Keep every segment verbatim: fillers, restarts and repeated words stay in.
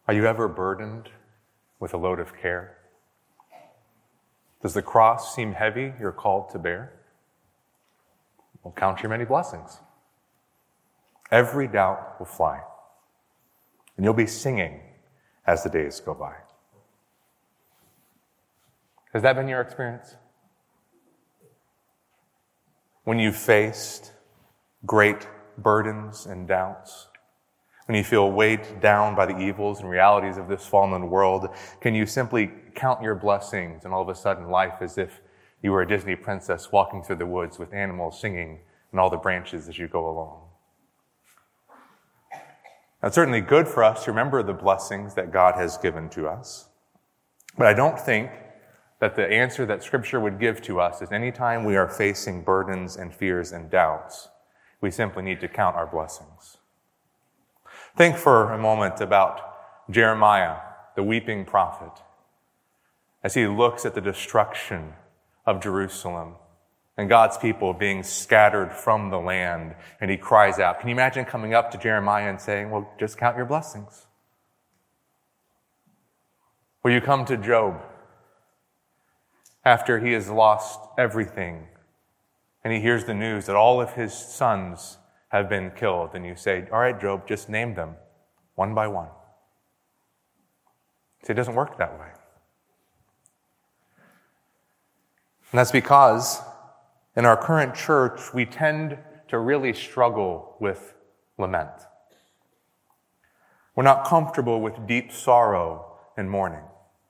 Are you ever burdened with a load of care? Does the cross seem heavy you're called to bear? Well, count your many blessings. Every doubt will fly, and you'll be singing as the days go by. Has that been your experience? When you've faced great burdens and doubts, when you feel weighed down by the evils and realities of this fallen world, can you simply count your blessings and all of a sudden life as if you were a Disney princess walking through the woods with animals singing in all the branches as you go along? Now, it's certainly good for us to remember the blessings that God has given to us. But I don't think that the answer that Scripture would give to us is anytime we are facing burdens and fears and doubts, we simply need to count our blessings. Think for a moment about Jeremiah, the weeping prophet, as he looks at the destruction of Jerusalem and God's people being scattered from the land, and he cries out. Can you imagine coming up to Jeremiah and saying, well, just count your blessings? Or you come to Job after he has lost everything, and he hears the news that all of his sons have been killed, and you say, all right, Job, just name them one by one. See, it doesn't work that way. And that's because in our current church, we tend to really struggle with lament. We're not comfortable with deep sorrow and mourning.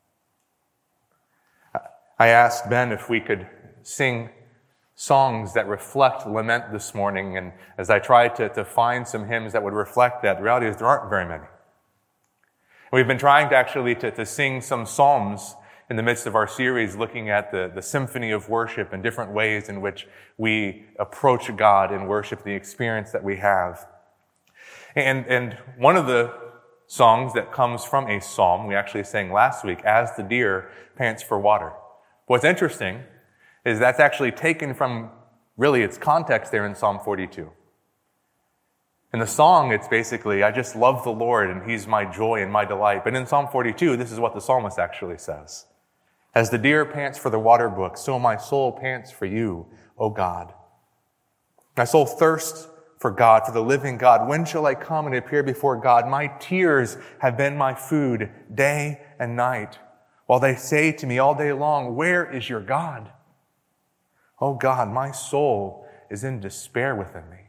I asked Ben if we could sing songs that reflect lament this morning, and as I tried to, to find some hymns that would reflect that, the reality is there aren't very many. We've been trying to actually to, to sing some psalms in the midst of our series, looking at the, the symphony of worship and different ways in which we approach God in worship, the experience that we have. And, and one of the songs that comes from a psalm we actually sang last week, As the Deer Pants for Water. What's interesting is that's actually taken from really its context there in Psalm forty-two. In the song, it's basically, I just love the Lord and he's my joy and my delight. But in Psalm forty-two, this is what the psalmist actually says. As the deer pants for the water brook, so my soul pants for you, O God. My soul thirsts for God, for the living God. When shall I come and appear before God? My tears have been my food day and night, while they say to me all day long, where is your God? Oh God, my soul is in despair within me.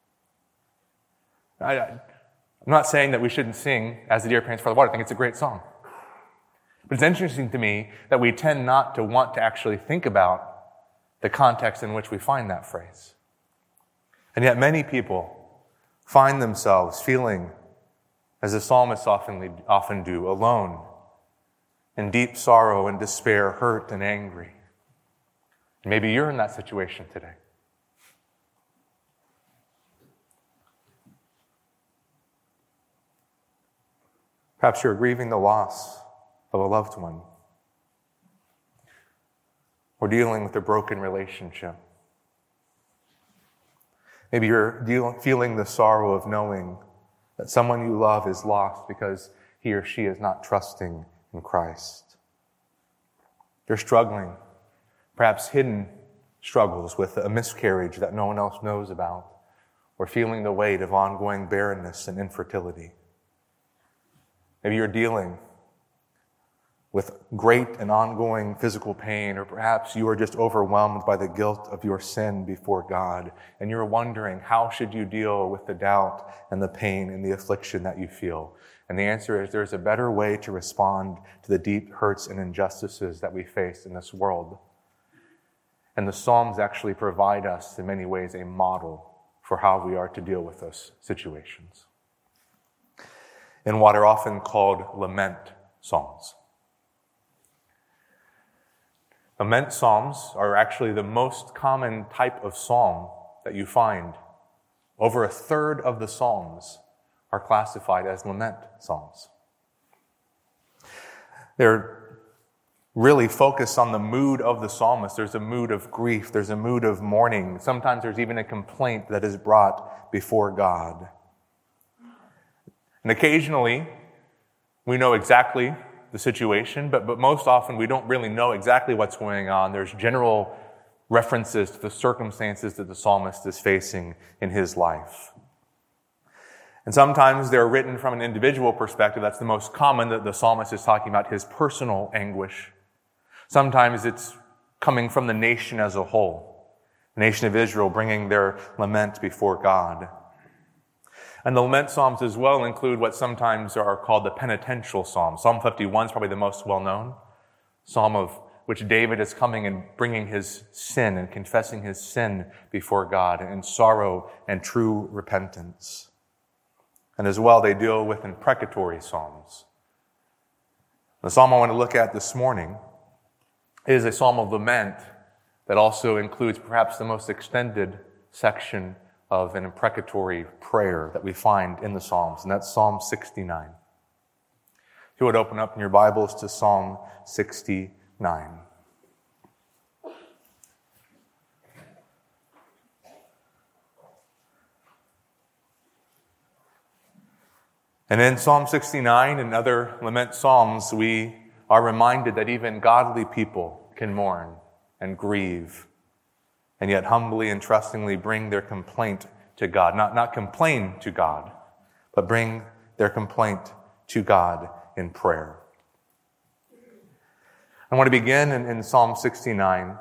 I, I'm not saying that we shouldn't sing As the Deer Pants for the Water. I think it's a great song. But it's interesting to me that we tend not to want to actually think about the context in which we find that phrase. And yet many people find themselves feeling, as the psalmists often, often do, alone, in deep sorrow and despair, hurt and angry. Maybe you're in that situation today. Perhaps you're grieving the loss of a loved one, or dealing with a broken relationship. Maybe you're dealing, feeling the sorrow of knowing that someone you love is lost because he or she is not trusting in Christ. You're struggling, perhaps hidden struggles with a miscarriage that no one else knows about, or feeling the weight of ongoing barrenness and infertility. Maybe you're dealing with great and ongoing physical pain, or perhaps you are just overwhelmed by the guilt of your sin before God, and you're wondering, how should you deal with the doubt and the pain and the affliction that you feel? And the answer is there's a better way to respond to the deep hurts and injustices that we face in this world. And the Psalms actually provide us, in many ways, a model for how we are to deal with those situations. In what are often called lament psalms. Lament psalms are actually the most common type of psalm that you find. Over a third of the psalms are classified as lament psalms. They're really focused on the mood of the psalmist. There's a mood of grief. There's a mood of mourning. Sometimes there's even a complaint that is brought before God. And occasionally, We know exactly the situation, but, but most often we don't really know exactly what's going on. There's general references to the circumstances that the psalmist is facing in his life. And sometimes they're written from an individual perspective. That's the most common, that the psalmist is talking about his personal anguish. Sometimes it's coming from the nation as a whole, the nation of Israel bringing their lament before God. And the lament psalms as well include what sometimes are called the penitential psalms. Psalm fifty-one is probably the most well-known psalm, of which David is coming and bringing his sin and confessing his sin before God in sorrow and true repentance. And as well, they deal with imprecatory psalms. The psalm I want to look at this morning is a psalm of lament that also includes perhaps the most extended section of an imprecatory prayer that we find in the Psalms, and that's Psalm sixty-nine. If you would open up in your Bibles to Psalm sixty-nine. And in Psalm sixty-nine and other lament psalms, we are reminded that even godly people can mourn and grieve, and yet humbly and trustingly bring their complaint to God. Not, not complain to God, but bring their complaint to God in prayer. I want to begin in, in Psalm sixty-nine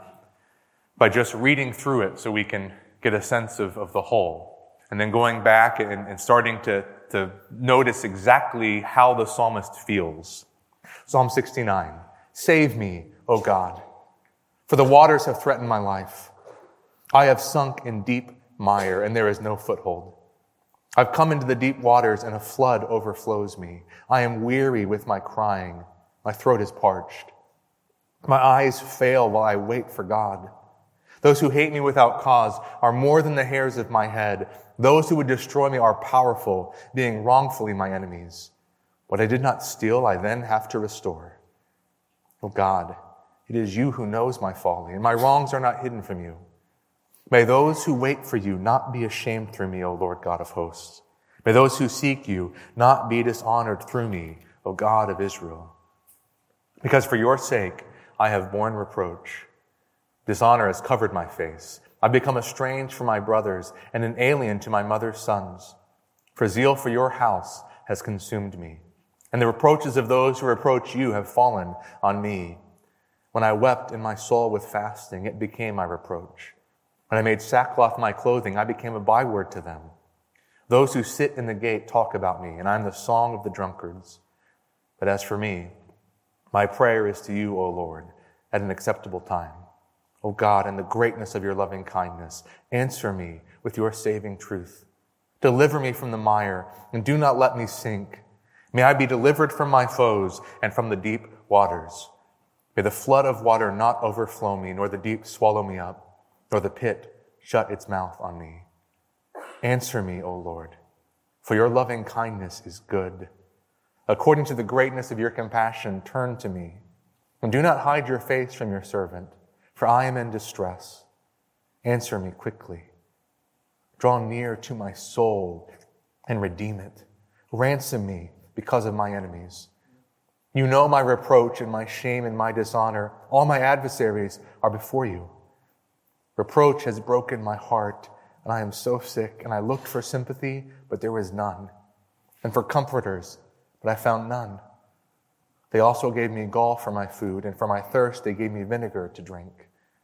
by just reading through it so we can get a sense of, of the whole, and then going back and, and starting to, to notice exactly how the psalmist feels. Psalm sixty-nine, "Save me, O God, for the waters have threatened my life. I have sunk in deep mire, and there is no foothold. I've come into the deep waters, and a flood overflows me. I am weary with my crying. My throat is parched. My eyes fail while I wait for God. Those who hate me without cause are more than the hairs of my head. Those who would destroy me are powerful, being wrongfully my enemies. What I did not steal, I then have to restore. O God, it is you who knows my folly, and my wrongs are not hidden from you. May those who wait for you not be ashamed through me, O Lord God of hosts. May those who seek you not be dishonored through me, O God of Israel. Because for your sake I have borne reproach. Dishonor has covered my face. I've become estranged from my brothers and an alien to my mother's sons. For zeal for your house has consumed me, and the reproaches of those who reproach you have fallen on me. When I wept in my soul with fasting, it became my reproach. When I made sackcloth my clothing, I became a byword to them. Those who sit in the gate talk about me, and I am the song of the drunkards. But as for me, my prayer is to you, O Lord, at an acceptable time. O God, in the greatness of your loving kindness, answer me with your saving truth. Deliver me from the mire, and do not let me sink. May I be delivered from my foes and from the deep waters. May the flood of water not overflow me, nor the deep swallow me up, nor the pit shut its mouth on me. Answer me, O Lord, for your loving kindness is good. According to the greatness of your compassion, turn to me, and do not hide your face from your servant, for I am in distress. Answer me quickly. Draw near to my soul and redeem it. Ransom me because of my enemies. You know my reproach and my shame and my dishonor. All my adversaries are before you. Reproach has broken my heart, and I am so sick, and I looked for sympathy, but there was none, and for comforters, but I found none. They also gave me gall for my food, and for my thirst they gave me vinegar to drink.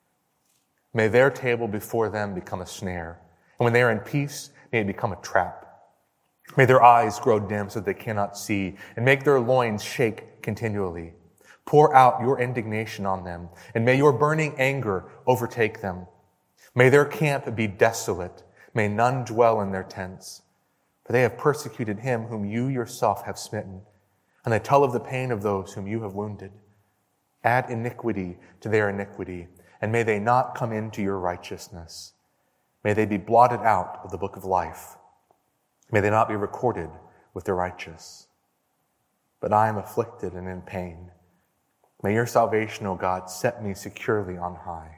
May their table before them become a snare, and when they are in peace, may it become a trap. May their eyes grow dim so that they cannot see, and make their loins shake continually. Pour out your indignation on them, and may your burning anger overtake them. May their camp be desolate. May none dwell in their tents. For they have persecuted him whom you yourself have smitten, and they tell of the pain of those whom you have wounded. Add iniquity to their iniquity, and may they not come into your righteousness. May they be blotted out of the book of life. May they not be recorded with the righteous. But I am afflicted and in pain. May your salvation, O God, set me securely on high.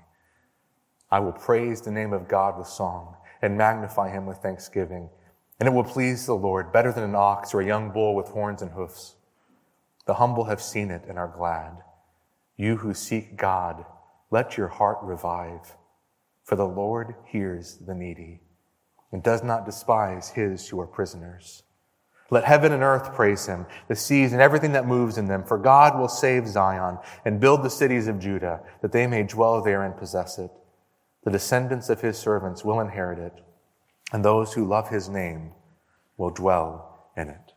I will praise the name of God with song and magnify him with thanksgiving. And it will please the Lord better than an ox or a young bull with horns and hoofs. The humble have seen it and are glad. You who seek God, let your heart revive. For the Lord hears the needy and does not despise his who are prisoners. Let heaven and earth praise him, the seas and everything that moves in them. For God will save Zion and build the cities of Judah, that they may dwell there and possess it. The descendants of his servants will inherit it, and those who love his name will dwell in it.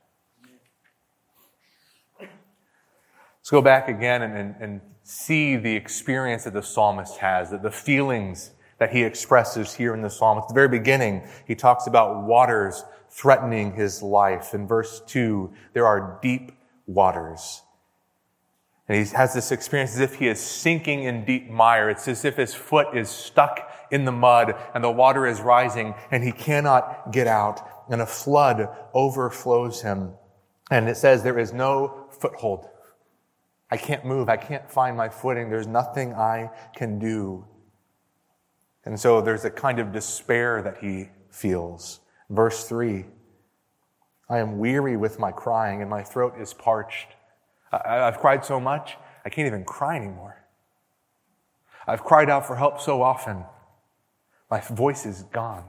Let's go back again and, and, and see the experience that the psalmist has, that the feelings that he expresses here in the psalm. At the very beginning, he talks about waters threatening his life. In verse two, there are deep waters. And he has this experience as if he is sinking in deep mire. It's as if his foot is stuck in the mud and the water is rising and he cannot get out. And a flood overflows him. And it says there is no foothold. I can't move. I can't find my footing. There's nothing I can do. And so there's a kind of despair that he feels. Verse three, I am weary with my crying and my throat is parched. I, I've cried so much, I can't even cry anymore. I've cried out for help so often, my voice is gone.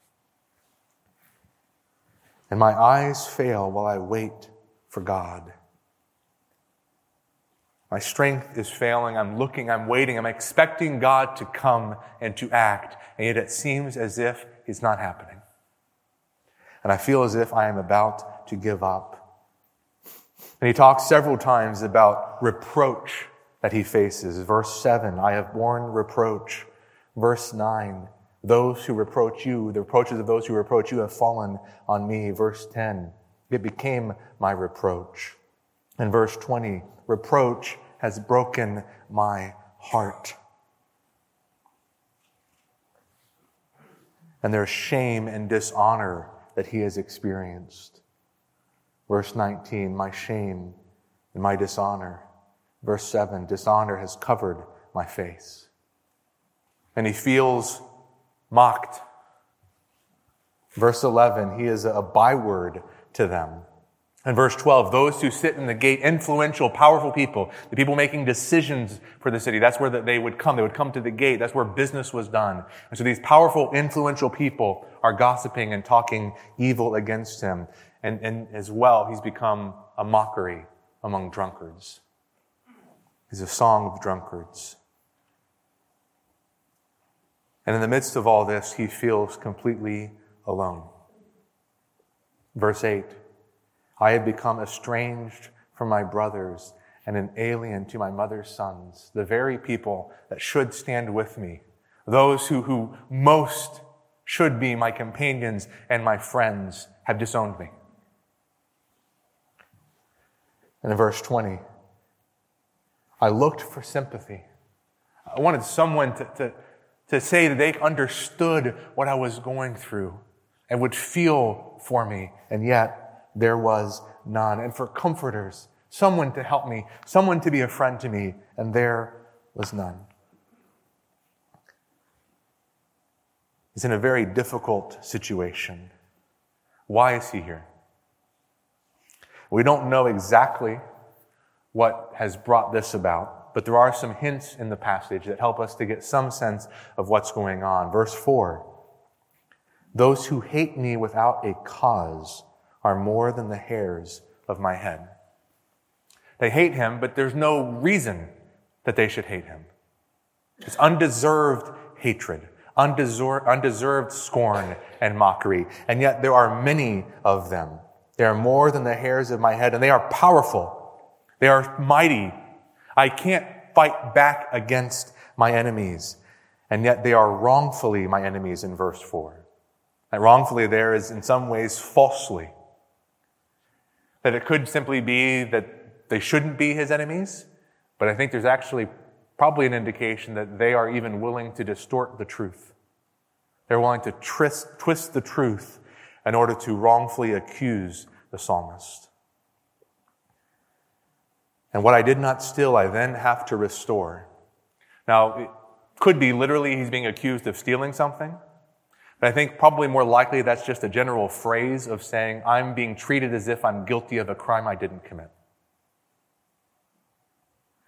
And my eyes fail while I wait for God. My strength is failing. I'm looking, I'm waiting, I'm expecting God to come and to act. And yet it seems as if it's not happening. And I feel as if I am about to give up. And he talks several times about reproach that he faces. Verse seven, I have borne reproach. Verse nine, those who reproach you, the reproaches of those who reproach you have fallen on me. Verse ten, it became my reproach. And verse twenty, reproach has broken my heart. And there's shame and dishonor that he has experienced. Verse nineteen, my shame and my dishonor. Verse seven, dishonor has covered my face. And he feels mocked. Verse eleven, he is a byword to them. And verse twelve, those who sit in the gate, influential, powerful people, the people making decisions for the city, that's where they would come. They would come to the gate. That's where business was done. And so these powerful, influential people are gossiping and talking evil against him. And, and as well, he's become a mockery among drunkards. He's a song of drunkards. And in the midst of all this, he feels completely alone. Verse eight, I have become estranged from my brothers and an alien to my mother's sons, the very people that should stand with me, those who, who most should be my companions and my friends have disowned me. And in verse twenty, I looked for sympathy. I wanted someone to, to, to say that they understood what I was going through and would feel for me, and yet there was none. And for comforters, someone to help me, someone to be a friend to me, and there was none. He's in a very difficult situation. Why is he here? We don't know exactly what has brought this about, but there are some hints in the passage that help us to get some sense of what's going on. Verse four, those who hate me without a cause are more than the hairs of my head. They hate him, but there's no reason that they should hate him. It's undeserved hatred, undeserved, undeserved scorn and mockery. And yet there are many of them. They are more than the hairs of my head, and they are powerful. They are mighty. I can't fight back against my enemies. And yet they are wrongfully my enemies in verse four. And wrongfully there is in some ways falsely. That it could simply be that they shouldn't be his enemies, but I think there's actually probably an indication that they are even willing to distort the truth. They're willing to twist, twist the truth in order to wrongfully accuse the psalmist. And what I did not steal, I then have to restore. Now, it could be literally he's being accused of stealing something. But I think probably more likely that's just a general phrase of saying, I'm being treated as if I'm guilty of a crime I didn't commit.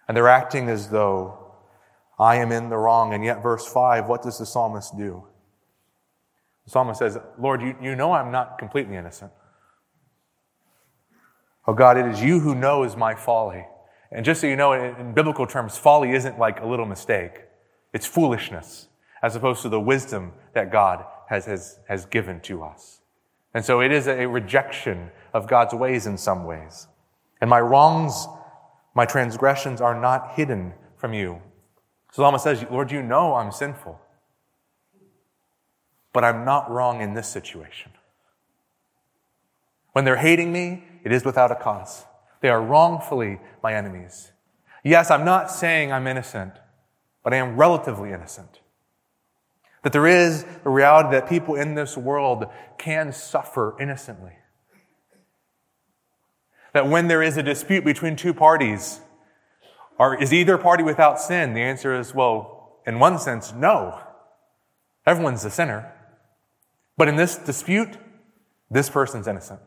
And they're acting as though I am in the wrong. And yet, verse five, what does the psalmist do? The psalmist says, Lord, you, you know I'm not completely innocent. Oh God, it is you who knows my folly. And just so you know, in, in biblical terms, folly isn't like a little mistake. It's foolishness, as opposed to the wisdom that God has, has, has given to us. And so it is a rejection of God's ways in some ways. And my wrongs, my transgressions are not hidden from you. So the psalmist says, Lord, you know I'm sinful. But I'm not wrong in this situation. When they're hating me, it is without a cause. They are wrongfully my enemies. Yes, I'm not saying I'm innocent, but I am relatively innocent. That there is a reality that people in this world can suffer innocently. That when there is a dispute between two parties, or is either party without sin? The answer is, well, in one sense, no. Everyone's a sinner. But in this dispute, this person's innocent.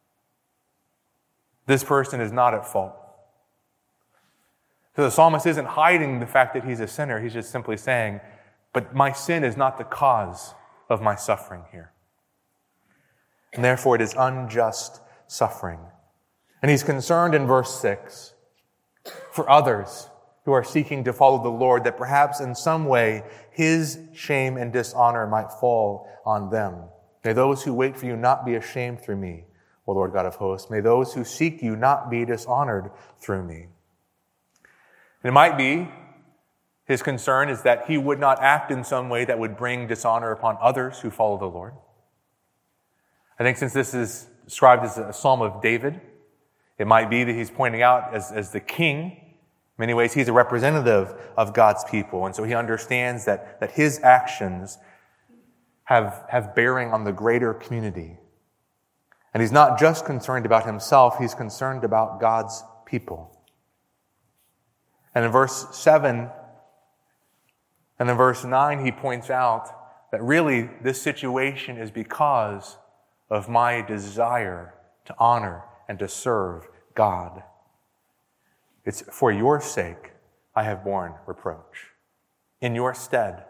This person is not at fault. So the psalmist isn't hiding the fact that he's a sinner. He's just simply saying, but my sin is not the cause of my suffering here. And therefore it is unjust suffering. And he's concerned in verse six for others who are seeking to follow the Lord, that perhaps in some way his shame and dishonor might fall on them. May those who wait for you not be ashamed through me, O Lord God of hosts. May those who seek you not be dishonored through me. And it might be his concern is that he would not act in some way that would bring dishonor upon others who follow the Lord. I think since this is described as a psalm of David, it might be that he's pointing out as, as the king. In many ways, he's a representative of God's people. And so he understands that, that his actions have, have bearing on the greater community. And he's not just concerned about himself, he's concerned about God's people. And in verse seven and in verse nine, he points out that really this situation is because of my desire to honor and to serve God. It's for your sake I have borne reproach. In your stead.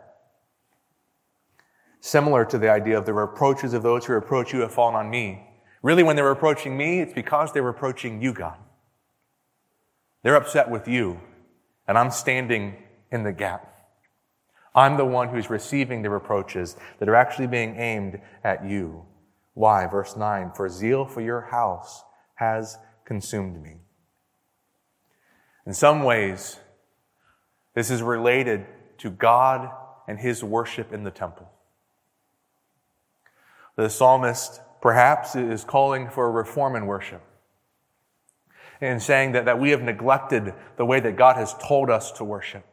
Similar to the idea of the reproaches of those who reproach you have fallen on me. Really, when they're reproaching me, it's because they're reproaching you, God. They're upset with you, and I'm standing in the gap. I'm the one who's receiving the reproaches that are actually being aimed at you. Why? Verse nine, for zeal for your house has consumed me. In some ways, this is related to God and his worship in the temple. The psalmist perhaps is calling for a reform in worship and saying that, that we have neglected the way that God has told us to worship.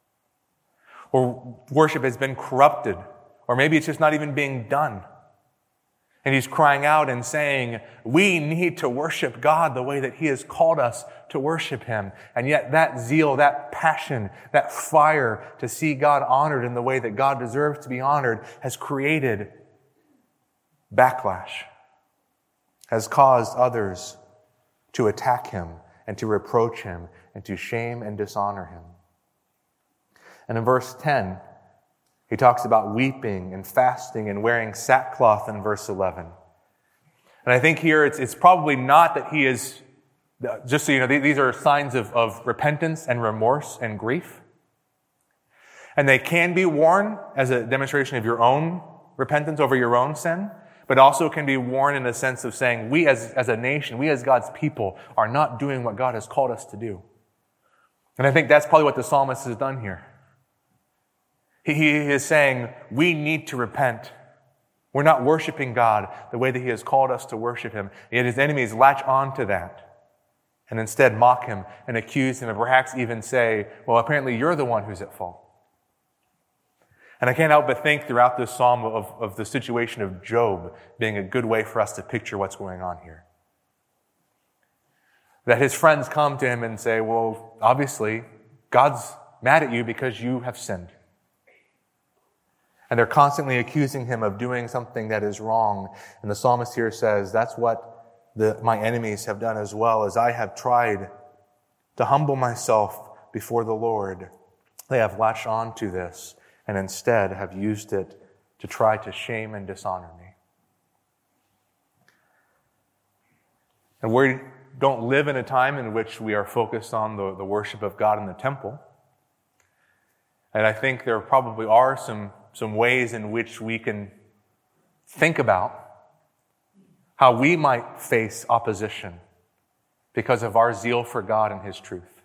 Or worship has been corrupted, or maybe it's just not even being done. And he's crying out and saying, we need to worship God the way that he has called us to worship him. And yet that zeal, that passion, that fire to see God honored in the way that God deserves to be honored has created backlash, has caused others to attack him and to reproach him and to shame and dishonor him. And in verse ten, he talks about weeping and fasting and wearing sackcloth in verse eleven. And I think here it's, it's probably not that he is, just so you know, these are signs of, of repentance and remorse and grief. And they can be worn as a demonstration of your own repentance over your own sin, but also can be worn in a sense of saying we as, as a nation, we as God's people are not doing what God has called us to do. And I think that's probably what the psalmist has done here. He is saying, we need to repent. We're not worshiping God the way that he has called us to worship him. Yet his enemies latch on to that and instead mock him and accuse him and perhaps even say, well, apparently you're the one who's at fault. And I can't help but think throughout this psalm of, of the situation of Job being a good way for us to picture what's going on here. That his friends come to him and say, well, obviously, God's mad at you because you have sinned. And they're constantly accusing him of doing something that is wrong. And the psalmist here says, that's what the, my enemies have done as well, as I have tried to humble myself before the Lord, they have latched on to this and instead have used it to try to shame and dishonor me. And we don't live in a time in which we are focused on the, the worship of God in the temple. And I think there probably are some, some ways in which we can think about how we might face opposition because of our zeal for God and His truth.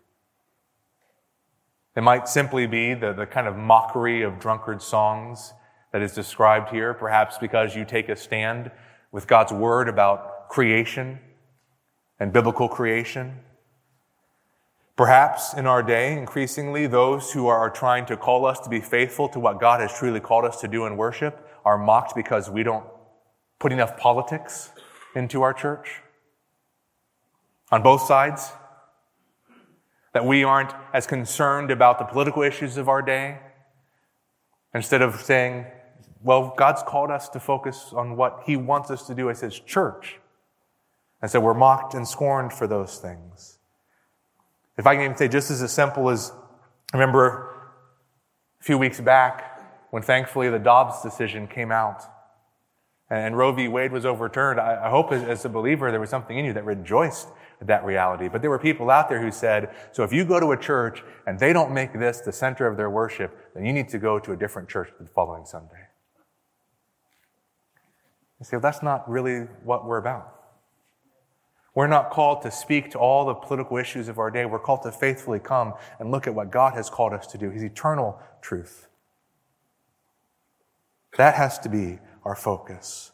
It might simply be the, the kind of mockery of drunkard songs that is described here, perhaps because you take a stand with God's word about creation and biblical creation. Perhaps in our day, increasingly, those who are trying to call us to be faithful to what God has truly called us to do in worship are mocked because we don't put enough politics into our church. On both sides. That we aren't as concerned about the political issues of our day. Instead of saying, well, God's called us to focus on what He wants us to do as His church. And so we're mocked and scorned for those things. If I can even say just as, as simple as, I remember a few weeks back when thankfully the Dobbs decision came out and Roe v. Wade was overturned. I, I hope as, as a believer there was something in you that rejoiced at that reality. But there were people out there who said, so if you go to a church and they don't make this the center of their worship, then you need to go to a different church the following Sunday. You say, well, that's not really what we're about. We're not called to speak to all the political issues of our day. We're called to faithfully come and look at what God has called us to do, His eternal truth. That has to be our focus.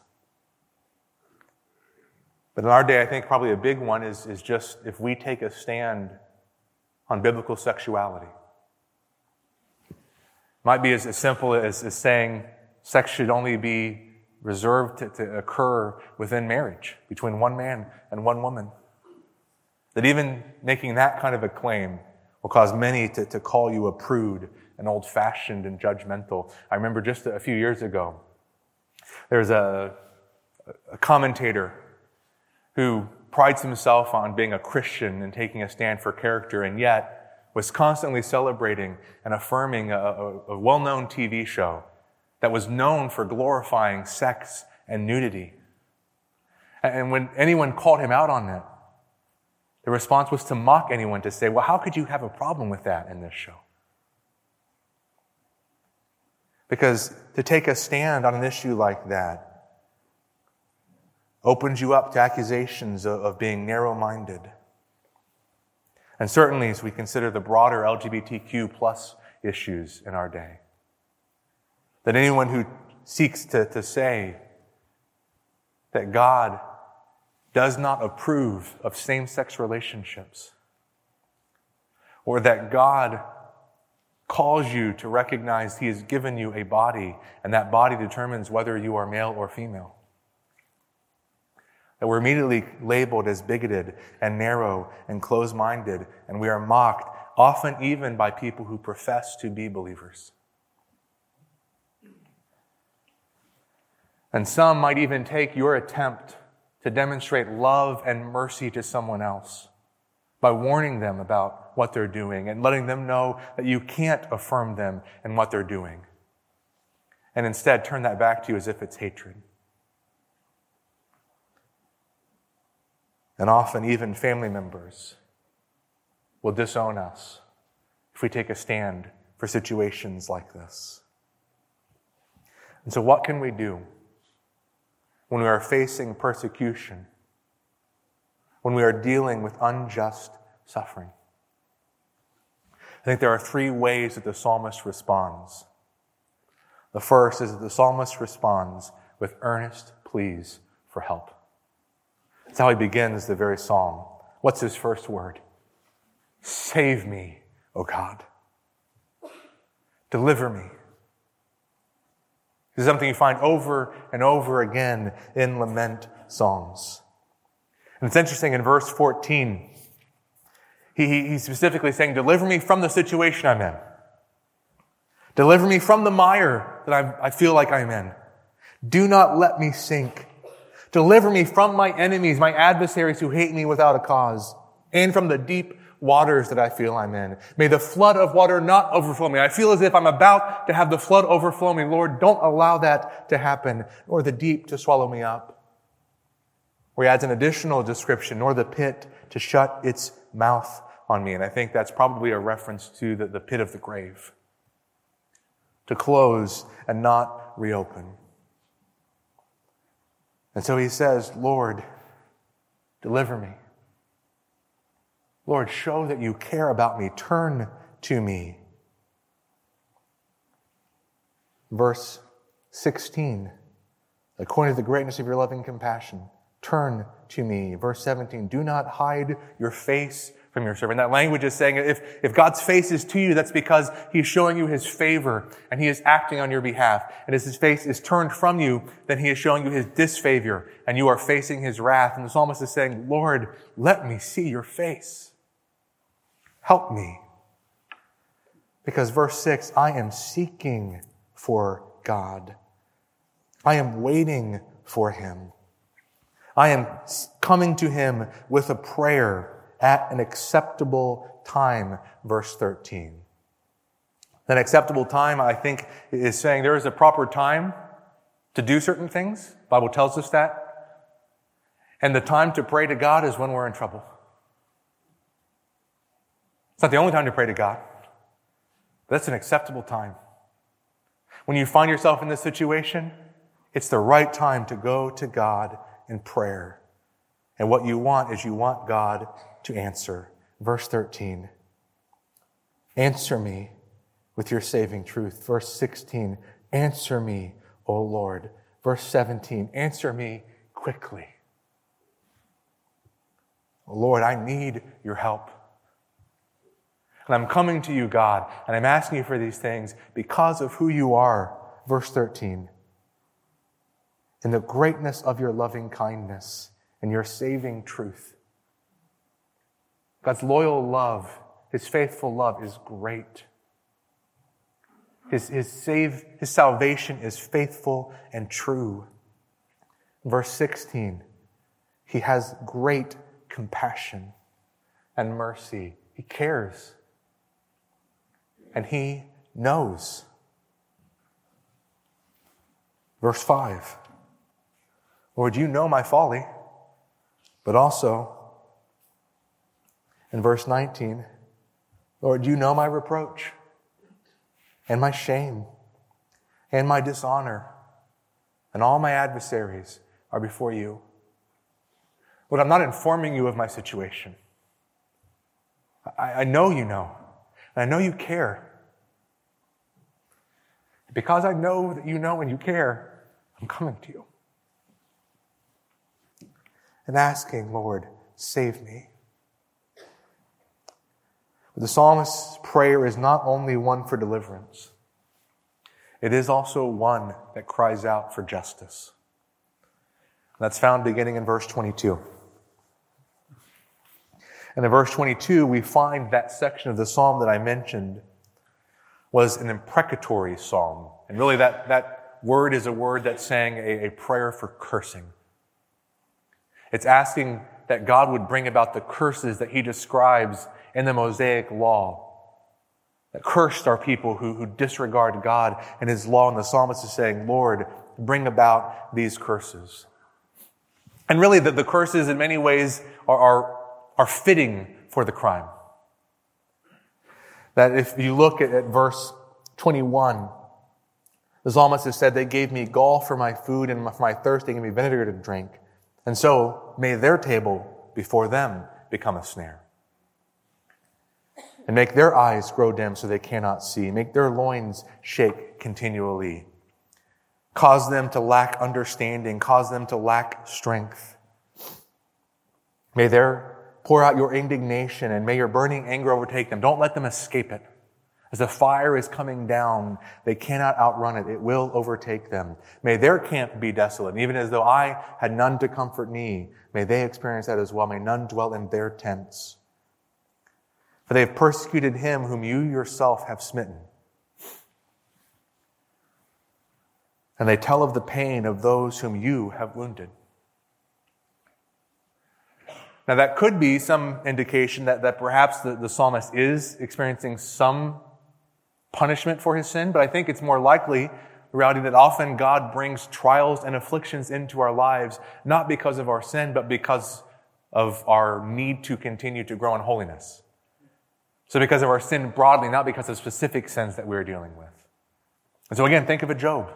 But in our day, I think probably a big one is, is just if we take a stand on biblical sexuality. It might be as, as simple as, as saying sex should only be reserved to, to occur within marriage between one man and one woman. That even making that kind of a claim will cause many to, to call you a prude and old-fashioned and judgmental. I remember just a few years ago, there's a, a commentator who prides himself on being a Christian and taking a stand for character, and yet was constantly celebrating and affirming a, a, a well-known T V show that was known for glorifying sex and nudity. And when anyone called him out on that, the response was to mock anyone, to say, well, how could you have a problem with that in this show? Because to take a stand on an issue like that opens you up to accusations of, of being narrow-minded. And certainly as we consider the broader L G B T Q plus issues in our day, that anyone who seeks to, to say that God does not approve of same-sex relationships, or that God calls you to recognize He has given you a body, and that body determines whether you are male or female, that we're immediately labeled as bigoted and narrow and closed-minded, and we are mocked, often even by people who profess to be believers. And some might even take your attempt to demonstrate love and mercy to someone else by warning them about what they're doing and letting them know that you can't affirm them in what they're doing, and instead turn that back to you as if it's hatred. And often even family members will disown us if we take a stand for situations like this. And so what can we do when we are facing persecution, when we are dealing with unjust suffering? I think there are three ways that the psalmist responds. The first is that the psalmist responds with earnest pleas for help. That's how he begins the very psalm. What's his first word? Save me, O God. Deliver me. This is something you find over and over again in lament songs. And it's interesting, in verse fourteen, he, he's specifically saying, deliver me from the situation I'm in. Deliver me from the mire that I'm, I feel like I'm in. Do not let me sink. Deliver me from my enemies, my adversaries who hate me without a cause, and from the deep waters that I feel I'm in. May the flood of water not overflow me. I feel as if I'm about to have the flood overflow me. Lord, don't allow that to happen, or the deep to swallow me up. Where he adds an additional description, nor the pit to shut its mouth on me. And I think that's probably a reference to the, the pit of the grave. To close and not reopen. And so he says, Lord, deliver me. Lord, show that you care about me. Turn to me. Verse sixteen, according to the greatness of your loving compassion, turn to me. Verse seventeen, do not hide your face from your servant. That language is saying if, if God's face is to you, that's because he's showing you his favor and he is acting on your behalf. And as his face is turned from you, then he is showing you his disfavor and you are facing his wrath. And the psalmist is saying, Lord, let me see your face. Help me. Because verse six, I am seeking for God. I am waiting for him. I am coming to him with a prayer at an acceptable time, verse thirteen. That acceptable time, I think, is saying there is a proper time to do certain things. The Bible tells us that. And the time to pray to God is when we're in trouble. It's not the only time to pray to God. But that's an acceptable time. When you find yourself in this situation, it's the right time to go to God in prayer. And what you want is you want God to answer. Verse thirteen, answer me with your saving truth. Verse sixteen, answer me, O Lord. Verse seventeen, answer me quickly. Lord, I need your help. And I'm coming to you, God, and I'm asking you for these things because of who you are. Verse thirteen, in the greatness of your loving kindness and your saving truth. God's loyal love, his faithful love is great. His, his, save, his salvation is faithful and true. Verse sixteen, he has great compassion and mercy. He cares. And he knows. Verse five, Lord, you know my folly, but also, in verse nineteen, Lord, you know my reproach and my shame and my dishonor, and all my adversaries are before you. Lord, I'm not informing you of my situation. I, I know you know, and I know you care. Because I know that you know and you care, I'm coming to you. And asking, Lord, save me. But the psalmist's prayer is not only one for deliverance. It is also one that cries out for justice. That's found beginning in verse twenty-two. And in verse twenty-two, we find that section of the psalm that I mentioned was an imprecatory psalm. And really that, that word is a word that's saying a, a prayer for cursing. It's asking that God would bring about the curses that he describes in the Mosaic law. That cursed are people who, who disregard God and his law. And the psalmist is saying, Lord, bring about these curses. And really the, the curses in many ways are, are, are fitting for the crime. That if you look at, at verse twenty-one, the psalmist has said, they gave me gall for my food, and for my thirst they gave me vinegar to drink. And so may their table before them become a snare. And make their eyes grow dim so they cannot see. Make their loins shake continually. Cause them to lack understanding. Cause them to lack strength. May their pour out your indignation, and may your burning anger overtake them. Don't let them escape it. As the fire is coming down, they cannot outrun it. It will overtake them. May their camp be desolate. And even as though I had none to comfort me, may they experience that as well. May none dwell in their tents. For they have persecuted him whom you yourself have smitten. And they tell of the pain of those whom you have wounded. Now, that could be some indication that, that perhaps the, the psalmist is experiencing some punishment for his sin, but I think it's more likely the reality that often God brings trials and afflictions into our lives, not because of our sin, but because of our need to continue to grow in holiness. So because of our sin broadly, not because of specific sins that we're dealing with. And so again, think of a Job.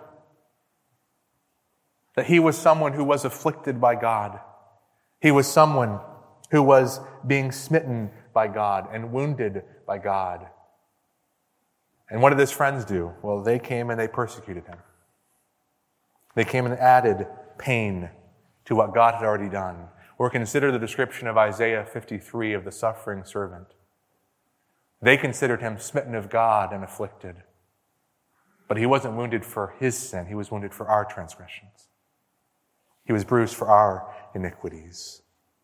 That he was someone who was afflicted by God. He was someone who was being smitten by God and wounded by God. And what did his friends do? Well, they came and they persecuted him. They came and added pain to what God had already done. Or consider the description of Isaiah fifty-three of the suffering servant. They considered him smitten of God and afflicted. But he wasn't wounded for his sin. He was wounded for our transgressions. He was bruised for our iniquities.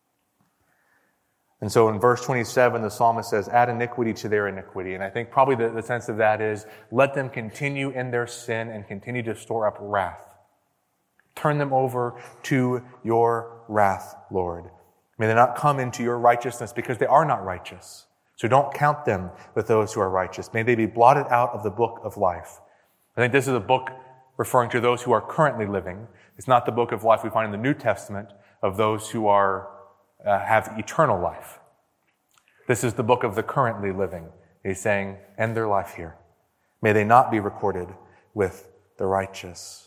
And so in verse twenty-seven, the psalmist says, add iniquity to their iniquity. And I think probably the, the sense of that is, let them continue in their sin and continue to store up wrath. Turn them over to your wrath, Lord. May they not come into your righteousness because they are not righteous. So don't count them with those who are righteous. May they be blotted out of the book of life. I think this is a book referring to those who are currently living. It's not the book of life we find in the New Testament of those who are Uh, have eternal life. This is the book of the currently living. He's saying, end their life here. May they not be recorded with the righteous.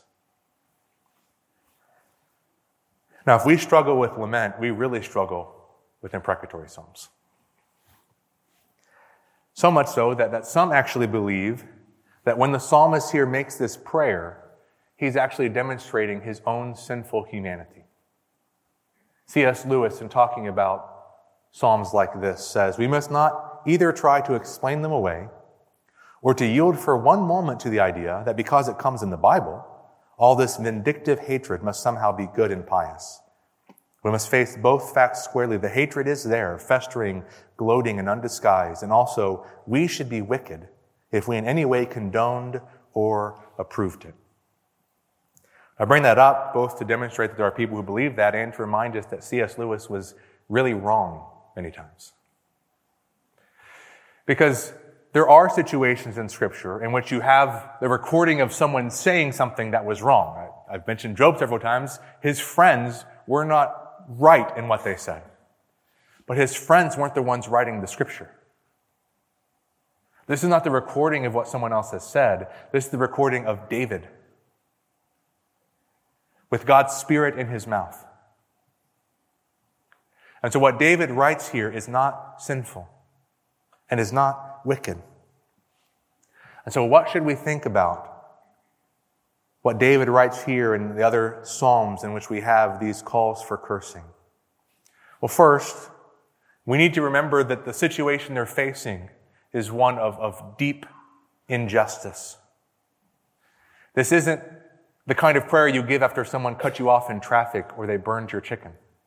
Now, if we struggle with lament, we really struggle with imprecatory psalms. So much so that, that some actually believe that when the psalmist here makes this prayer, he's actually demonstrating his own sinful humanity. C S Lewis, in talking about psalms like this, says, we must not either try to explain them away or to yield for one moment to the idea that because it comes in the Bible, all this vindictive hatred must somehow be good and pious. We must face both facts squarely. The hatred is there, festering, gloating, and undisguised. And also, we should be wicked if we in any way condoned or approved it. I bring that up both to demonstrate that there are people who believe that and to remind us that C S Lewis was really wrong many times. Because there are situations in Scripture in which you have the recording of someone saying something that was wrong. I've mentioned Job several times. His friends were not right in what they said. But his friends weren't the ones writing the Scripture. This is not the recording of what someone else has said. This is the recording of David, with God's Spirit in his mouth. And so what David writes here is not sinful and is not wicked. And so what should we think about what David writes here and the other Psalms in which we have these calls for cursing? Well, first, we need to remember that the situation they're facing is one of, of deep injustice. This isn't the kind of prayer you give after someone cut you off in traffic or they burned your chicken.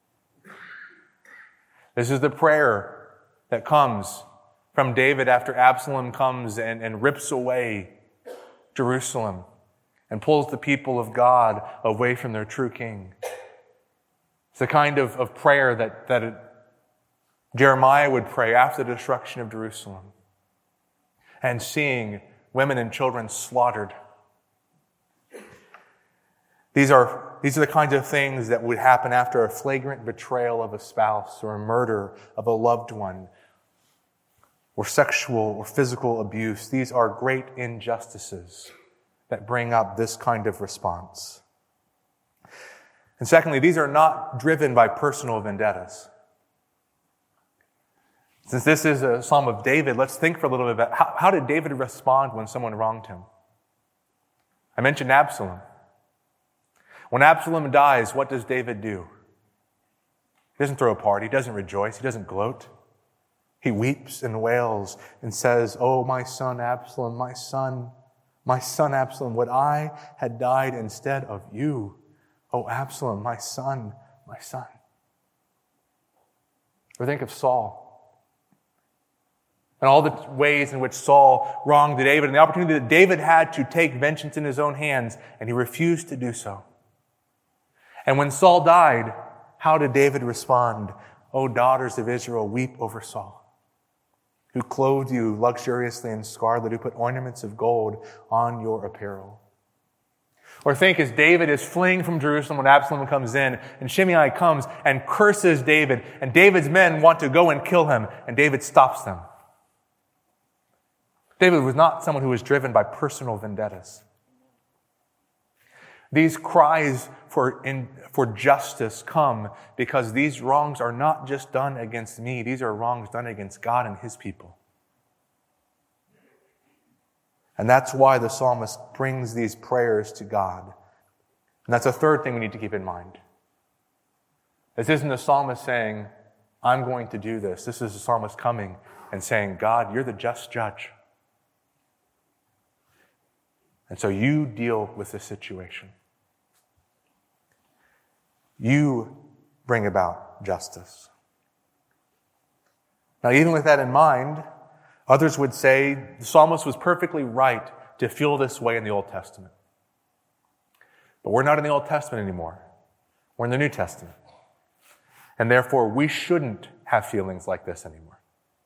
This is the prayer that comes from David after Absalom comes and, and rips away Jerusalem and pulls the people of God away from their true king. It's the kind of, of prayer that, that it, Jeremiah would pray after the destruction of Jerusalem and seeing women and children slaughtered. These are, these are the kinds of things that would happen after a flagrant betrayal of a spouse or a murder of a loved one or sexual or physical abuse. These are great injustices that bring up this kind of response. And secondly, these are not driven by personal vendettas. Since this is a psalm of David, let's think for a little bit about how, how did David respond when someone wronged him? I mentioned Absalom. When Absalom dies, what does David do? He doesn't throw a party. He doesn't rejoice. He doesn't gloat. He weeps and wails and says, "Oh, my son Absalom, my son, my son Absalom, would I had died instead of you. Oh, Absalom, my son, my son." Or think of Saul and all the ways in which Saul wronged David and the opportunity that David had to take vengeance in his own hands, and he refused to do so. And when Saul died, how did David respond? O daughters of Israel, weep over Saul, who clothed you luxuriously in scarlet, who put ornaments of gold on your apparel. Or think as David is fleeing from Jerusalem when Absalom comes in, and Shimei comes and curses David, and David's men want to go and kill him, and David stops them. David was not someone who was driven by personal vendettas. These cries for, in, for justice come because these wrongs are not just done against me. These are wrongs done against God and His people. And that's why the psalmist brings these prayers to God. And that's a third thing we need to keep in mind. This isn't the psalmist saying, I'm going to do this. This is the psalmist coming and saying, God, you're the just judge. And so you deal with this situation. You bring about justice. Now, even with that in mind, others would say the psalmist was perfectly right to feel this way in the Old Testament. But we're not in the Old Testament anymore. We're in the New Testament. And therefore, we shouldn't have feelings like this anymore.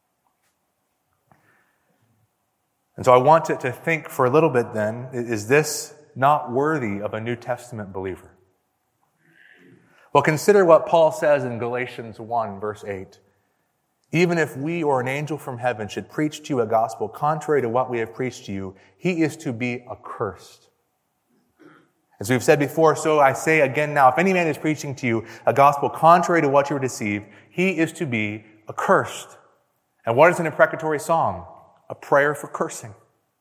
And so I want to, to think for a little bit then, is this not worthy of a New Testament believer? Well, consider what Paul says in Galatians one, verse eight. Even if we or an angel from heaven should preach to you a gospel contrary to what we have preached to you, he is to be accursed. As we've said before, so I say again now, if any man is preaching to you a gospel contrary to what you received, he is to be accursed. And what is an imprecatory psalm? A prayer for cursing.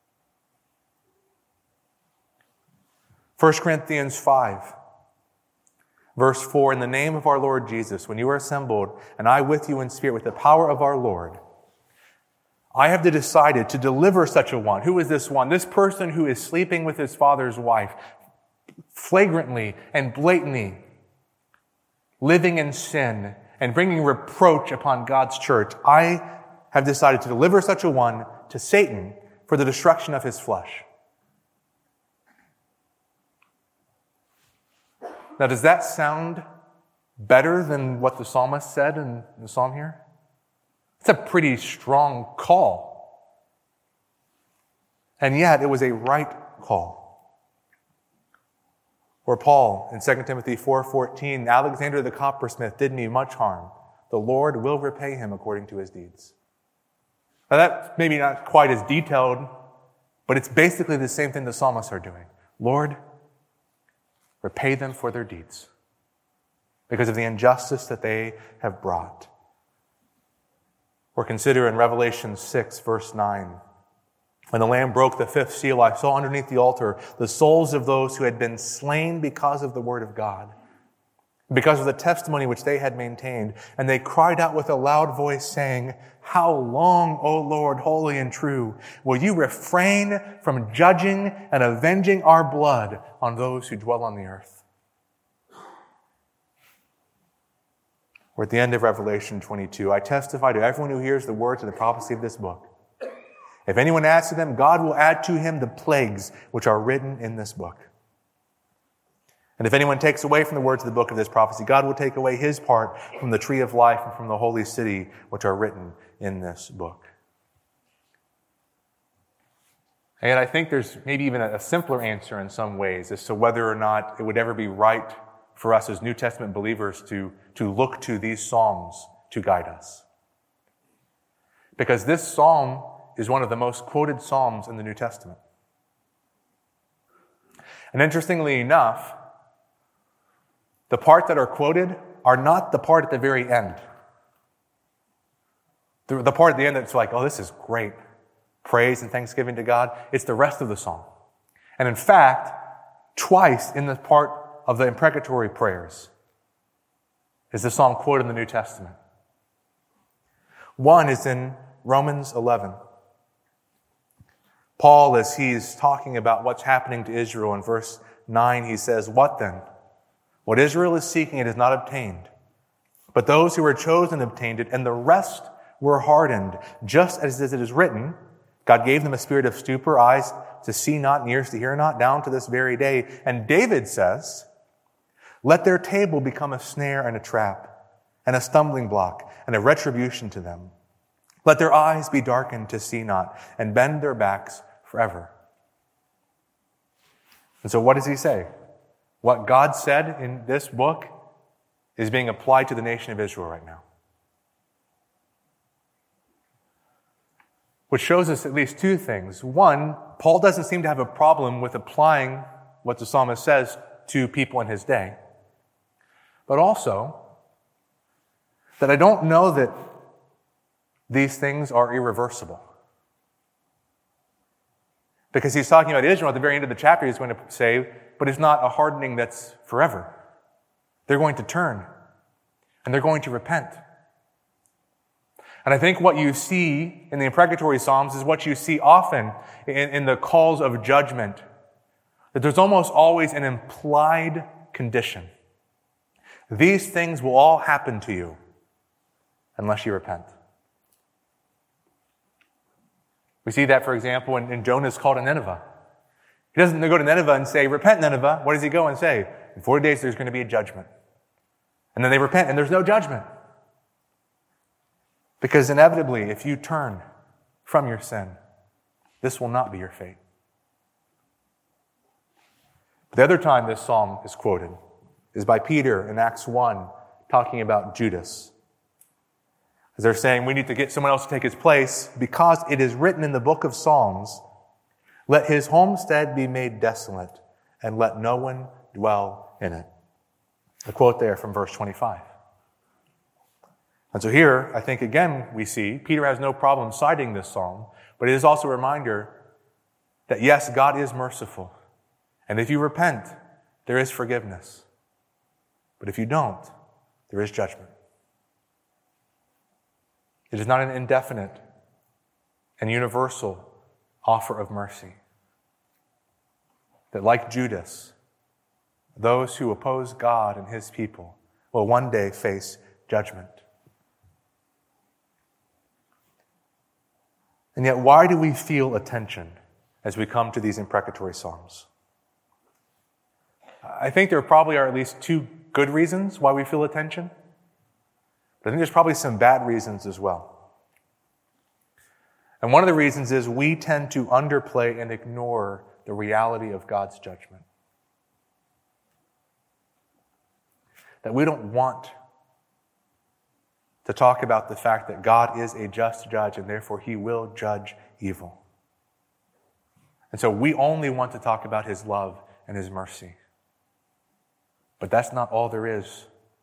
First Corinthians five, verse four, in the name of our Lord Jesus, when you are assembled, and I with you in spirit, with the power of our Lord, I have decided to deliver such a one. Who is this one? This person who is sleeping with his father's wife, flagrantly and blatantly living in sin and bringing reproach upon God's church. I have decided to deliver such a one to Satan for the destruction of his flesh. Now, does that sound better than what the psalmist said in the psalm here? It's a pretty strong call. And yet, it was a right call. Or Paul, in Second Timothy four fourteen, Alexander the coppersmith did me much harm. The Lord will repay him according to his deeds. Now, that's maybe not quite as detailed, but it's basically the same thing the psalmists are doing. Lord, repay them for their deeds because of the injustice that they have brought. Or consider in Revelation six, verse nine, when the Lamb broke the fifth seal, I saw underneath the altar the souls of those who had been slain because of the word of God, because of the testimony which they had maintained. And they cried out with a loud voice, saying, how long, O Lord, holy and true, will you refrain from judging and avenging our blood on those who dwell on the earth? Or at the end of Revelation twenty-two, I testify to everyone who hears the words of the prophecy of this book. If anyone adds to them, God will add to him the plagues which are written in this book. And if anyone takes away from the words of the book of this prophecy, God will take away his part from the tree of life and from the holy city which are written in this book. And I think there's maybe even a simpler answer in some ways as to whether or not it would ever be right for us as New Testament believers to, to look to these psalms to guide us. Because this psalm is one of the most quoted psalms in the New Testament. And interestingly enough, the part that are quoted are not the part at the very end. The, the part at the end that's like, oh, this is great. Praise and thanksgiving to God. It's the rest of the psalm. And in fact, twice in the part of the imprecatory prayers is the psalm quoted in the New Testament. One is in Romans eleven. Paul, as he's talking about what's happening to Israel in verse nine, he says, what then? What Israel is seeking, it is not obtained. But those who were chosen obtained it, and the rest were hardened. Just as it is written, God gave them a spirit of stupor, eyes to see not, and ears to hear not, down to this very day. And David says, let their table become a snare and a trap, and a stumbling block and a retribution to them. Let their eyes be darkened to see not, and bend their backs forever. And so what does he say? What God said in this book is being applied to the nation of Israel right now. Which shows us at least two things. One, Paul doesn't seem to have a problem with applying what the psalmist says to people in his day. But also, that I don't know that these things are irreversible. Because he's talking about Israel at the very end of the chapter, he's going to say, but it's not a hardening that's forever. They're going to turn, and they're going to repent. And I think what you see in the imprecatory Psalms is what you see often in, in the calls of judgment. That there's almost always an implied condition. These things will all happen to you unless you repent. We see that, for example, in, in Jonah's call to Nineveh. He doesn't go to Nineveh and say, repent, Nineveh. What does he go and say? In forty days there's going to be a judgment. And then they repent and there's no judgment. Because inevitably, if you turn from your sin, this will not be your fate. The other time this psalm is quoted is by Peter in Acts one, talking about Judas. As they're saying, we need to get someone else to take his place because it is written in the book of Psalms, let his homestead be made desolate and let no one dwell in it. A quote there from verse twenty-five. And so here, I think again we see, Peter has no problem citing this psalm, but it is also a reminder that yes, God is merciful. And if you repent, there is forgiveness. But if you don't, there is judgment. It is not an indefinite and universal offer of mercy. That like Judas, those who oppose God and his people will one day face judgment. And yet, why do we feel a tension as we come to these imprecatory psalms? I think there probably are at least two good reasons why we feel a tension. But I think there's probably some bad reasons as well. And one of the reasons is we tend to underplay and ignore the reality of God's judgment. That we don't want to talk about the fact that God is a just judge and therefore he will judge evil. And so we only want to talk about his love and his mercy. But that's not all there is.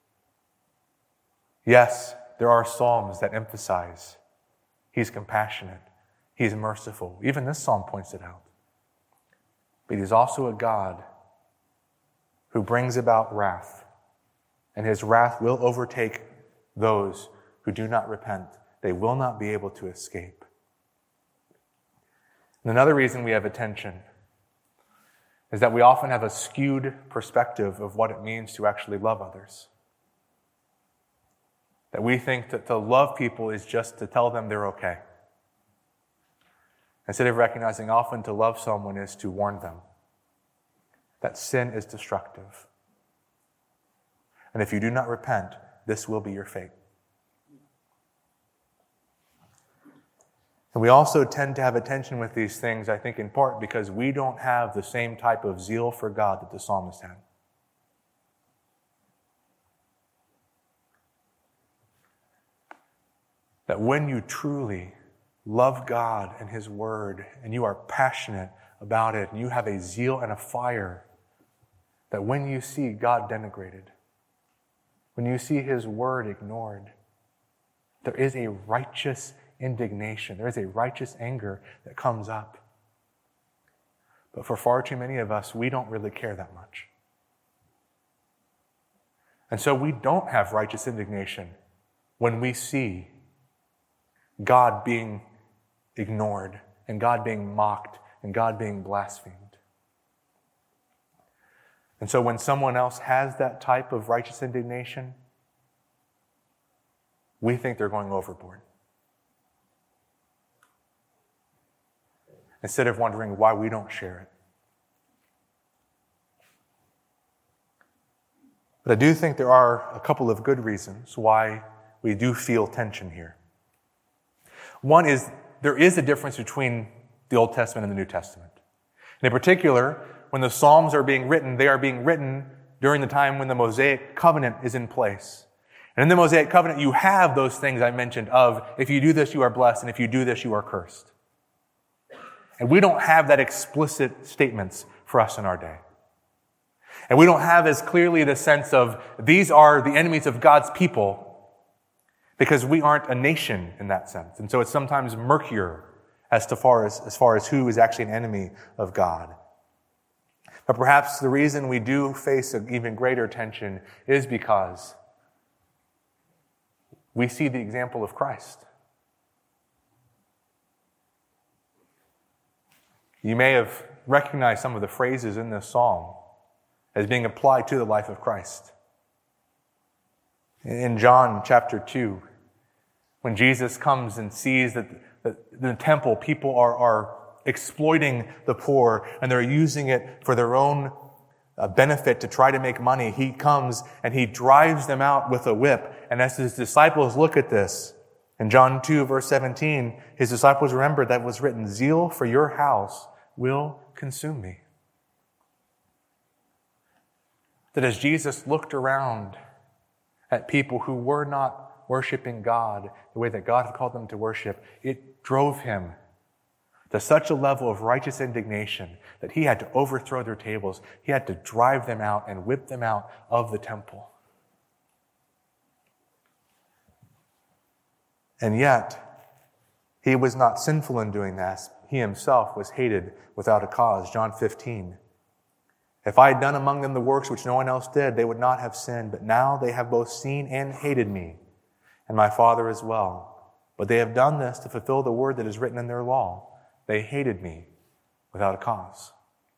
Yes, there are psalms that emphasize he's compassionate, he's merciful. Even this psalm points it out. But he's also a God who brings about wrath, and his wrath will overtake those who do not repent. They will not be able to escape. And another reason we have attention is that we often have a skewed perspective of what it means to actually love others. That we think that to love people is just to tell them they're okay. Instead of recognizing often to love someone is to warn them that sin is destructive. And if you do not repent, this will be your fate. And we also tend to have a tension with these things, I think, in part because we don't have the same type of zeal for God that the psalmist had. That when you truly love God and his word, and you are passionate about it, and you have a zeal and a fire, that when you see God denigrated, when you see his word ignored, there is a righteous indignation. There is a righteous anger that comes up. But for far too many of us, we don't really care that much. And so we don't have righteous indignation when we see God being ignored and God being mocked and God being blasphemed. And so when someone else has that type of righteous indignation, we think they're going overboard. Instead of wondering why we don't share it. But I do think there are a couple of good reasons why we do feel tension here. One is there is a difference between the Old Testament and the New Testament. And in particular, when the Psalms are being written, they are being written during the time when the Mosaic covenant is in place. And in the Mosaic covenant, you have those things I mentioned of, if you do this, you are blessed, and if you do this, you are cursed. And we don't have that explicit statements for us in our day. And we don't have as clearly the sense of, these are the enemies of God's people, because we aren't a nation in that sense. And so it's sometimes murkier as to far as, as far as who is actually an enemy of God. But perhaps the reason we do face an even greater tension is because we see the example of Christ. You may have recognized some of the phrases in this psalm as being applied to the life of Christ. In John chapter two, when Jesus comes and sees that the, the temple, people are, are exploiting the poor and they're using it for their own uh, benefit to try to make money, he comes and he drives them out with a whip. And as his disciples look at this, in John two, verse seventeen, his disciples remembered that was written, "Zeal for your house will consume me." That as Jesus looked around at people who were not worshiping God the way that God had called them to worship, it drove him to such a level of righteous indignation that he had to overthrow their tables. He had to drive them out and whip them out of the temple. And yet, he was not sinful in doing that. He himself was hated without a cause. John fifteen. "If I had done among them the works which no one else did, they would not have sinned. But now they have both seen and hated me, and my Father as well. But they have done this to fulfill the word that is written in their law. They hated me without a cause."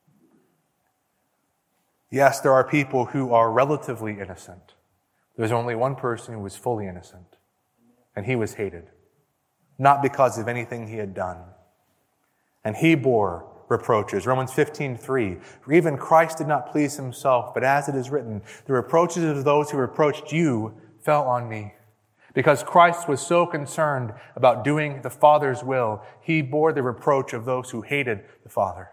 Yes, there are people who are relatively innocent. There's only one person who was fully innocent, and he was hated, not because of anything he had done. And he bore reproaches. Romans fifteen three. "For even Christ did not please himself, but as it is written, the reproaches of those who reproached you fell on me. Because Christ was so concerned about doing the Father's will, he bore the reproach of those who hated the Father."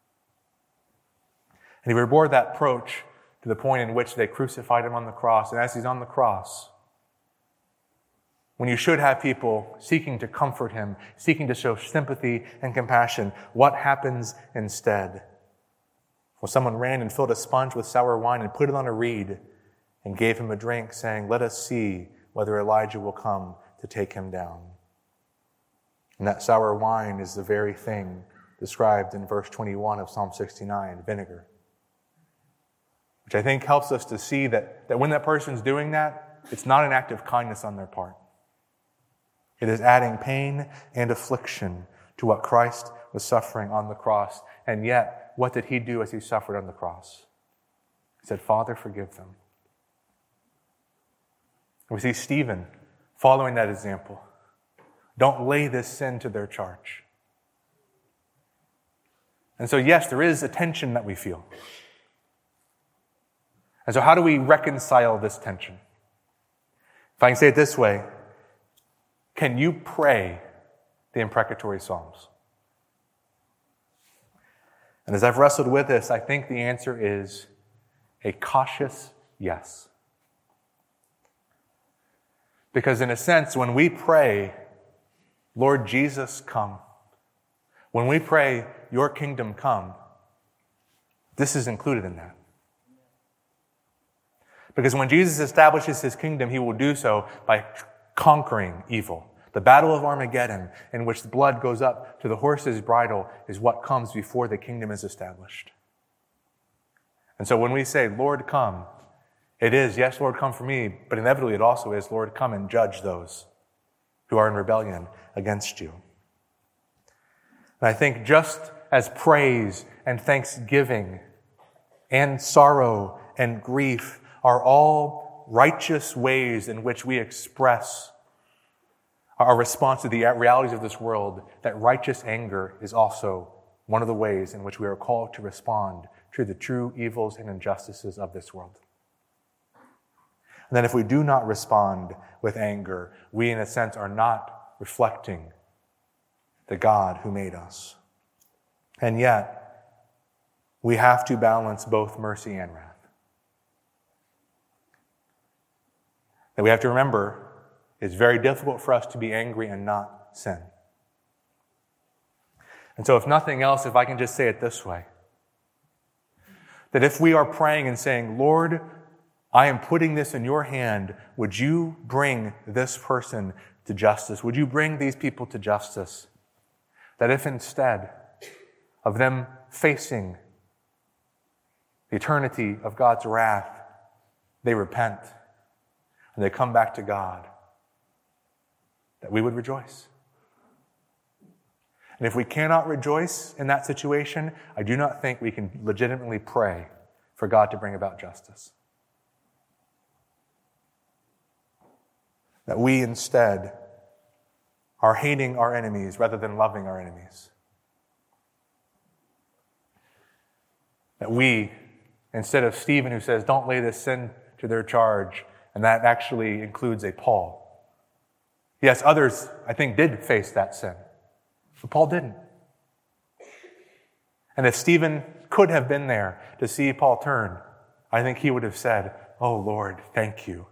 And he bore that reproach to the point in which they crucified him on the cross. And as he's on the cross, when you should have people seeking to comfort him, seeking to show sympathy and compassion, what happens instead? Well, someone ran and filled a sponge with sour wine and put it on a reed and gave him a drink, saying, "Let us see whether Elijah will come to take him down." And that sour wine is the very thing described in verse twenty-one of Psalm sixty-nine, vinegar. Which I think helps us to see that, that when that person's doing that, it's not an act of kindness on their part. It is adding pain and affliction to what Christ was suffering on the cross. And yet, what did he do as he suffered on the cross? He said, "Father, forgive them." We see Stephen following that example. Don't lay this sin to their charge. And so, yes, there is a tension that we feel. And so how do we reconcile this tension? If I can say it this way, can you pray the imprecatory Psalms? And as I've wrestled with this, I think the answer is a cautious yes. Because in a sense, when we pray, "Lord Jesus, come," when we pray, "Your kingdom come," this is included in that. Because when Jesus establishes his kingdom, he will do so by conquering evil. The battle of Armageddon, in which the blood goes up to the horse's bridle, is what comes before the kingdom is established. And so when we say, "Lord, come," it is, yes, Lord, come for me, but inevitably it also is, "Lord, come and judge those who are in rebellion against you." And I think just as praise and thanksgiving and sorrow and grief are all righteous ways in which we express our response to the realities of this world, that righteous anger is also one of the ways in which we are called to respond to the true evils and injustices of this world. And then if we do not respond with anger, we in a sense are not reflecting the God who made us. And yet, we have to balance both mercy and wrath. And we have to remember it's very difficult for us to be angry and not sin. And so if nothing else, if I can just say it this way, that if we are praying and saying, Lord, I am putting this in your hand, would you bring this person to justice? Would you bring these people to justice? That if instead of them facing the eternity of God's wrath, they repent and they come back to God, that we would rejoice. And if we cannot rejoice in that situation, I do not think we can legitimately pray for God to bring about justice. That we instead are hating our enemies rather than loving our enemies. That we, instead of Stephen who says, don't lay this sin to their charge, and that actually includes a Paul. Yes, others, I think, did face that sin, but Paul didn't. And if Stephen could have been there to see Paul turn, I think he would have said, oh Lord, thank you.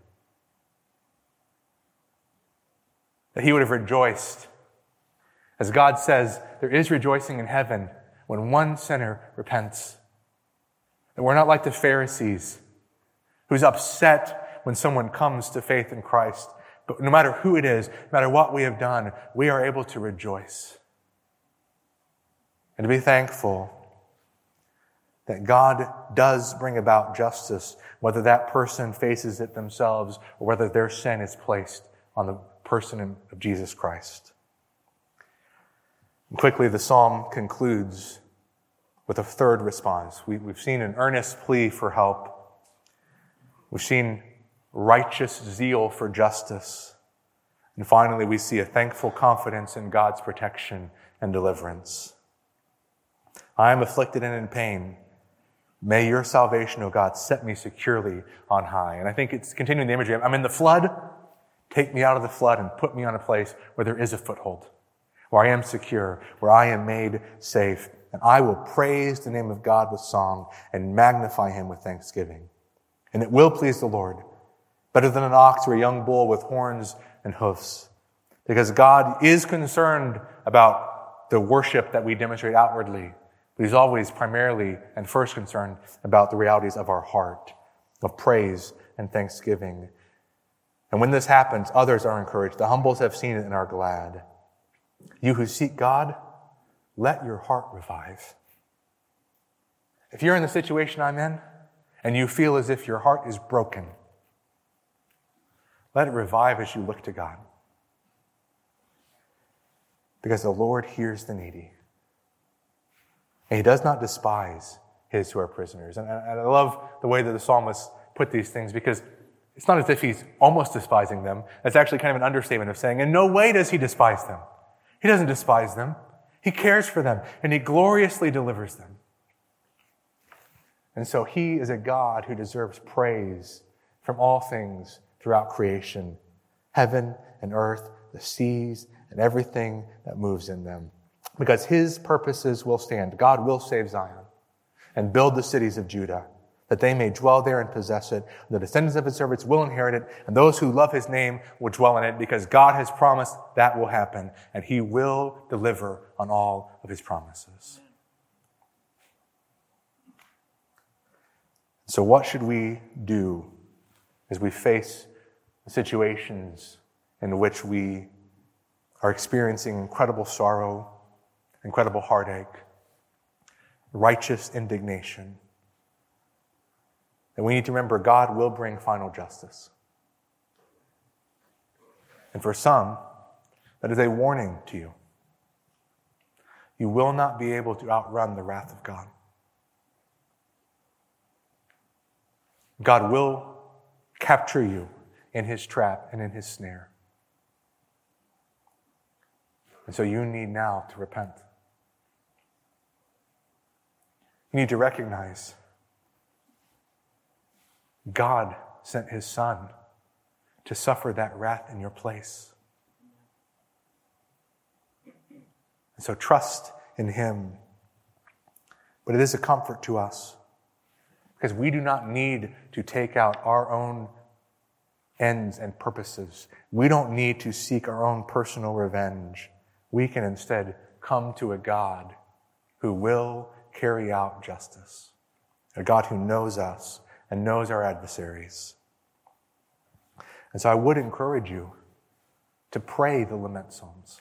That he would have rejoiced. As God says, there is rejoicing in heaven when one sinner repents. That we're not like the Pharisees, who's upset when someone comes to faith in Christ. But no matter who it is, no matter what we have done, we are able to rejoice. And to be thankful that God does bring about justice, whether that person faces it themselves or whether their sin is placed on the person of Jesus Christ. And quickly, the psalm concludes with a third response. We, we've seen an earnest plea for help. We've seen righteous zeal for justice. And finally, we see a thankful confidence in God's protection and deliverance. I am afflicted and in pain. May your salvation, O God, set me securely on high. And I think it's continuing the imagery. I'm in the flood. Take me out of the flood and put me on a place where there is a foothold, where I am secure, where I am made safe. And I will praise the name of God with song and magnify him with thanksgiving. And it will please the Lord, better than an ox or a young bull with horns and hoofs. Because God is concerned about the worship that we demonstrate outwardly, but he's always primarily and first concerned about the realities of our heart, of praise and thanksgiving. And when this happens, others are encouraged. The humbles have seen it and are glad. You who seek God, let your heart revive. If you're in the situation I'm in, and you feel as if your heart is broken, let it revive as you look to God. Because the Lord hears the needy. And he does not despise his who are prisoners. And I love the way that the psalmist put these things, because it's not as if he's almost despising them. It's actually kind of an understatement of saying, in no way does he despise them. He doesn't despise them. He cares for them, and he gloriously delivers them. And so he is a God who deserves praise from all things throughout creation, heaven and earth, the seas, and everything that moves in them. Because his purposes will stand. God will save Zion and build the cities of Judah, that they may dwell there and possess it. The descendants of his servants will inherit it, and those who love his name will dwell in it, because God has promised that will happen, and he will deliver on all of his promises. So what should we do as we face situations in which we are experiencing incredible sorrow, incredible heartache, righteous indignation? And we need to remember God will bring final justice. And for some, that is a warning to you. You will not be able to outrun the wrath of God. God will capture you in his trap and in his snare. And so you need now to repent. You need to recognize God sent his Son to suffer that wrath in your place. And so trust in him. But it is a comfort to us because we do not need to take out our own ends and purposes. We don't need to seek our own personal revenge. We can instead come to a God who will carry out justice, a God who knows us and knows our adversaries. And so I would encourage you to pray the lament psalms.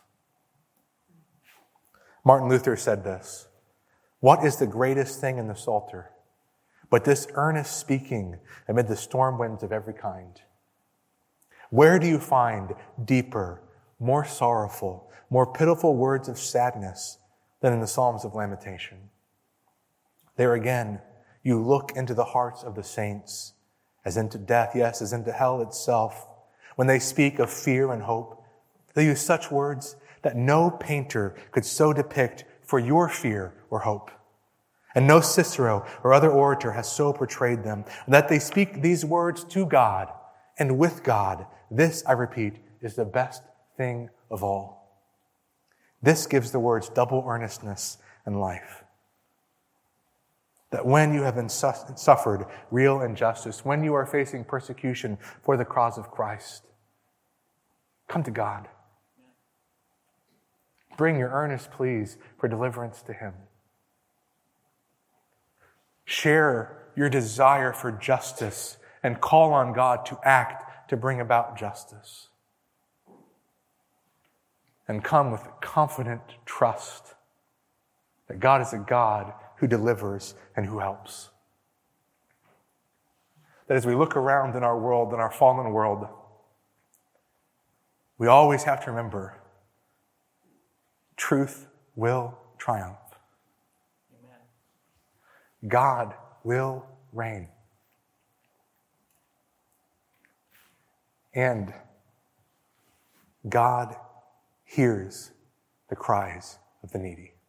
Martin Luther said this, "What is the greatest thing in the Psalter but this earnest speaking amid the storm winds of every kind? Where do you find deeper, more sorrowful, more pitiful words of sadness than in the Psalms of Lamentation? There again, you look into the hearts of the saints, as into death, yes, as into hell itself. When they speak of fear and hope, they use such words that no painter could so depict for your fear or hope. And no Cicero or other orator has so portrayed them, that they speak these words to God and with God. This, I repeat, is the best thing of all. This gives the words double earnestness and life. That when you have been su- suffered real injustice, when you are facing persecution for the cause of Christ, come to God. Bring your earnest pleas for deliverance to him. Share your desire for justice and call on God to act to bring about justice. And come with confident trust that God is a God who delivers and who helps. That as we look around in our world, in our fallen world, we always have to remember truth will triumph. Amen. God will reign. And God hears the cries of the needy.